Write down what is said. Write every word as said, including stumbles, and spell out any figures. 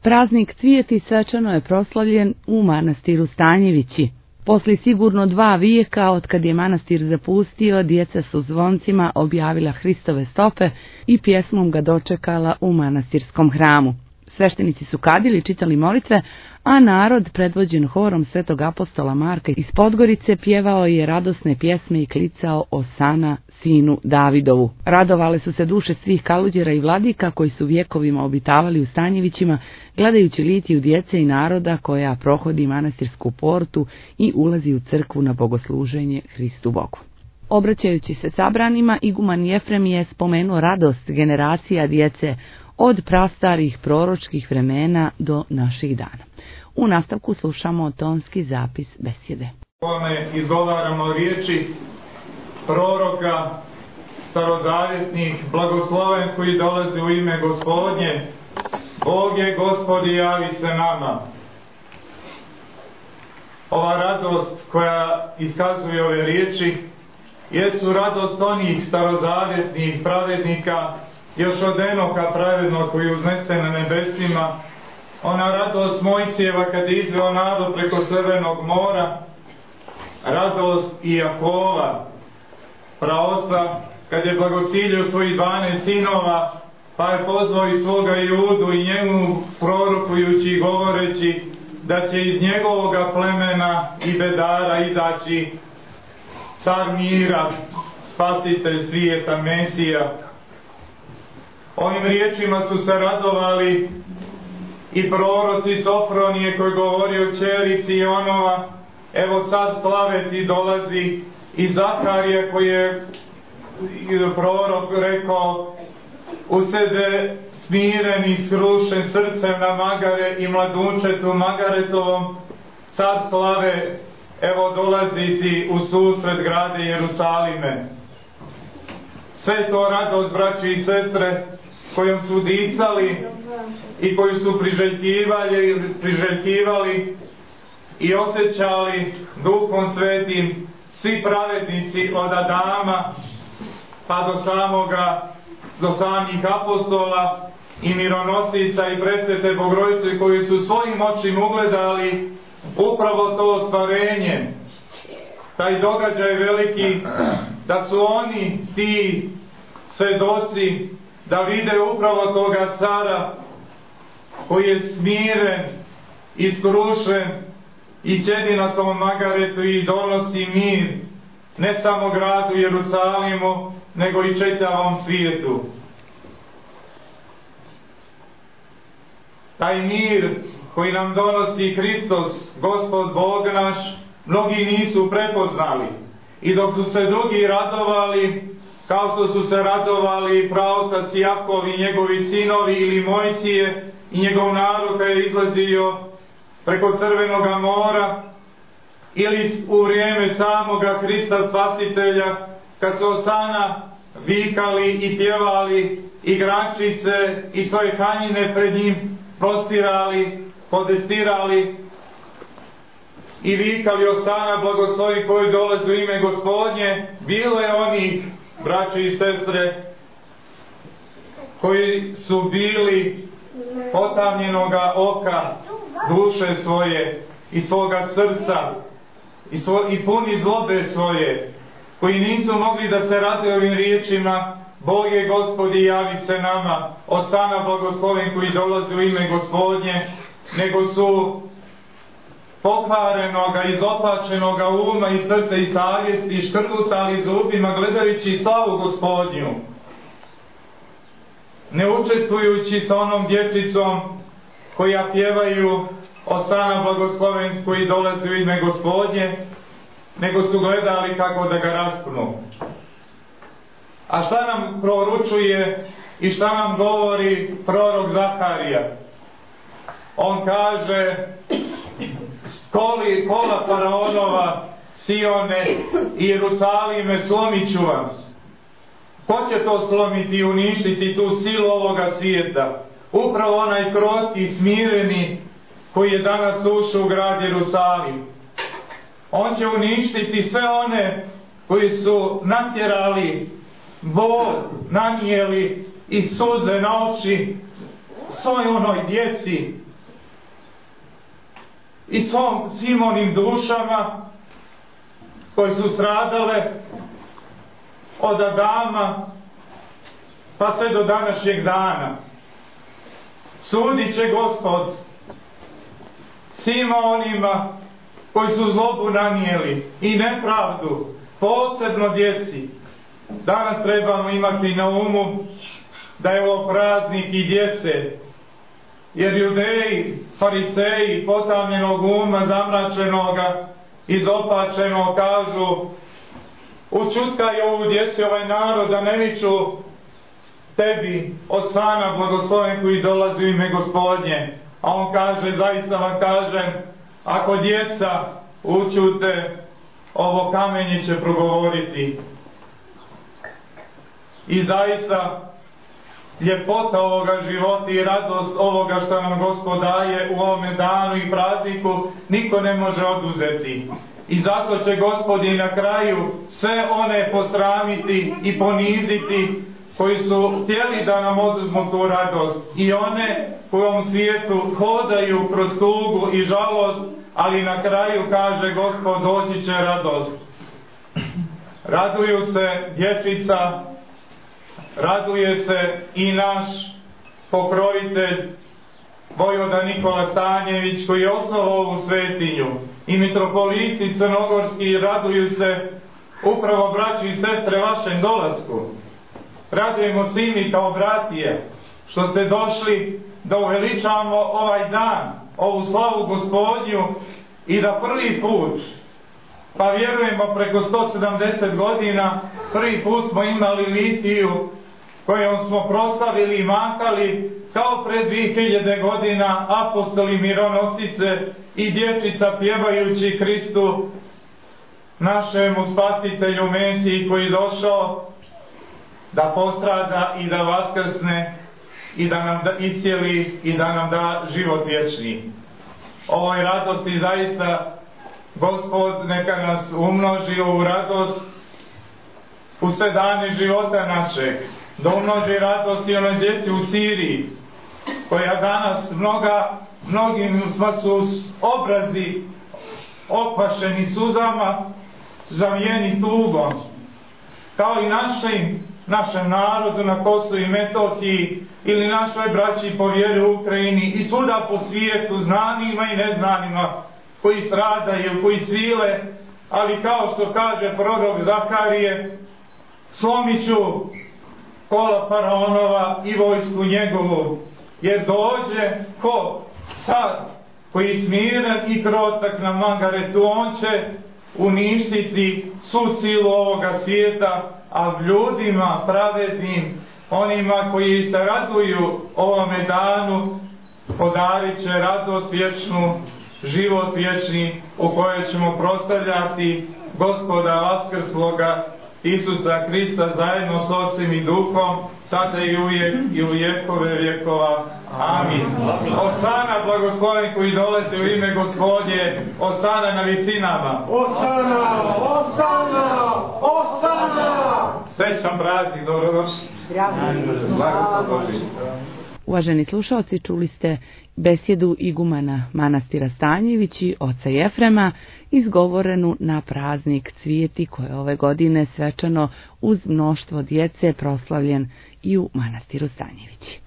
Praznik Cvijeti svečano je proslavljen u manastiru Stanjevići. Posle sigurno dva vijeka otkad je manastir zapustio, djeca su zvoncima objavila Hristove stope i pjesmom ga dočekala u manastirskom hramu. Sveštenici su kadili, čitali molitve, a narod, predvođen horom svetog apostola Marka iz Podgorice, pjevao je radosne pjesme i klicao Osana sinu Davidovu. Radovale su se duše svih kaluđera i vladika koji su vjekovima obitavali u Stanjevićima, gledajući litiju djece i naroda koja prohodi manastirsku portu i ulazi u crkvu na bogosluženje Hristu Bogu. Obraćajući se sabranima, iguman Jefrem je spomenuo radost generacija djece od prastarih proročkih vremena do naših dana. U nastavku slušamo tonski zapis besjede. Ovome izgovaramo riječi proroka starozavjetnih, blagosloven koji dolazi u ime Gospodnje. Bog je, Gospodi, javi se nama. Ova radost koja iskazuje ove riječi jesu radost onih starozavjetnih pravednika, još od Enoka pravednog koji uznese na nebesima, ona radost Mojsijeva kad je izveo narod preko Crvenog mora, radost i Jakova, praoca, kad je blagosilio svojih dvanaest sinova, pa je pozvao i svoga Judu i njemu prorokujući i govoreći da će iz njegovoga plemena i bedara izaći car mira, spasitelj svijeta, Mesija. Ovim riječima su se radovali i proroci Sofronije koji govori o ćeri Sionova, evo sad slave ti dolazi, i Zaharije koji je prorok rekao, usede smireni, skrušen srcem na magare i mladunčetu Magaretovom, sad slave, evo dolazi ti u susret grade Jerusalime. Sve to radost, braći i sestre, kojom su disali i koju su priželjkivali, priželjkivali i osjećali Duhom Svetim svi pravednici od Adama pa do samoga, do samih apostola i mironosica i presvete Bogorodice koji su svojim očima ugledali upravo to ostvarenje, taj događaj veliki, da su oni ti svedoci da vide upravo toga cara koji je smiren i skrušen i sjedi na tom magaretu i donosi mir ne samo gradu Jerusalimu, nego i čitavom svijetu. Taj mir koji nam donosi Hristos, Gospod Bog naš, mnogi nisu prepoznali. I dok su se drugi radovali, kao što su se radovali praotac Jakov i njegovi sinovi ili Mojsije i njegov narod kad je izlazio preko Crvenoga mora, ili u vrijeme samoga Hrista Spasitelja, kad su osana vikali i pjevali i grančice i svoje kanjine pred njim prostirali, podestirali i vikali osana blagoslovi koji dolazi u ime Gospodnje, bilo je onih, braći i sestre, koji su bili potamljenoga oka duše svoje i svoga srca i, svo, i puni zlobe svoje, koji nisu mogli da se rade ovim riječima Bog je, Gospodi, javi se nama, osana blagosloven koji dolazi u ime Gospodnje, nego su pokvarenoga, izopačenoga uma i srca i savjesti škrgutali zubima gledajući slavu Gospodnju, ne učestvujući sa onom dječicom koja pjevaju osana blagosloven koji dolazi u ime Gospodnje, nego su gledali kako da ga raspnu. A šta nam proručuje i šta nam govori prorok Zaharija? On kaže, koli, kola faraonova, Sione i Jerusalime, slomit ću vas. Ko će to slomiti i uništiti tu silu ovoga svijeta? Upravo onaj krotki, smireni koji je danas ušao u grad Jerusalim. On će uništiti sve one koji su natjerali bol, nanijeli i suze na oči svoj onoj djeci i svom, svim onim dušama koji su stradale od Adama pa sve do današnjeg dana. Sudit će Gospod svima onima koji su zlobu nanijeli i nepravdu, posebno djeci. Danas trebamo imati na umu da je ovo praznik i djece, jer Judeji, Fariseji, potamljenog uma, zamračenoga, izopačenog, kažu: učutkaj ovu djeci, ovaj narod, da ne viču tebi, osana blagosloven koji dolazi u ime Gospodnje. A on kaže: zaista vam kažem, ako djeca učute, ovo kamenje će progovoriti. I zaista ljepota ovoga života i radost ovoga što nam Gospod daje u ovome danu i prazniku niko ne može oduzeti. I zato će Gospod i na kraju sve one posramiti i poniziti koji su htjeli da nam oduzmu tu radost, i one koji u ovom svijetu hodaju kroz tugu i žalost, ali na kraju kaže Gospod: doći će radost. Raduju se dječica, raduje se i naš pokrojitelj vojvoda Nikola Stanjević, koji je osnovao ovu svetinju, i mitropoliti crnogorski raduju se upravo, braći i sestre, vašem dolasku. Radujemo se i mi kao bratije što ste došli da uveličamo ovaj dan, ovu slavu Gospodnju, i da prvi put, pa vjerujemo preko sto sedamdeset godina, prvi put smo imali litiju kojom smo proslavili i makali kao pred dvije hiljade godina apostoli mironosice i dječica pjevajući Hristu, našemu spasitelju Mesiji, koji je došao da postrada i da vaskrsne i da nam da iscijeli i da nam da život vječni. Ovoj radosti zaista Gospod neka nas umnoži u radost u sve dane života našeg, da umnoži radost i onoj djeci u Siriji, koja danas mnoga, mnogim su obrazi okvašeni suzama, zavijeni tugom, kao i našim, našem narodu na Kosovu i Metohiji, ili našoj braći po vjeri u Ukrajini i svuda po svijetu, znanima i neznanima, koji stradaju, koji svile, ali kao što kaže prorok Zaharije: slomit ću kola faraonova i vojsku njegovu, jer dođe ko sad, koji smiren i krotak na Magaretu, on će uništiti svu silu ovoga svijeta, a ljudima pravednim, onima koji se raduju ovome danu, podarit će radost vječnu, život vječni, u kojoj ćemo proslavljati Gospoda vaskrsloga Isusa Hrista zajedno s Ocem i Duhom, sada i uvijek i u vjekove vjekova. Amin. Osana blagosloven koji dolazi u ime Gospodnje, osana na visinama. Osana, osana, osana. Srećan praznik, dobrodošli. Blagosloven. Uvaženi slušalci, čuli ste besjedu igumana manastira Stanjevići, oca Jefrema, izgovorenu na praznik Cvijeti, koje ove godine svečano uz mnoštvo djece proslavljen i u manastiru Stanjevići.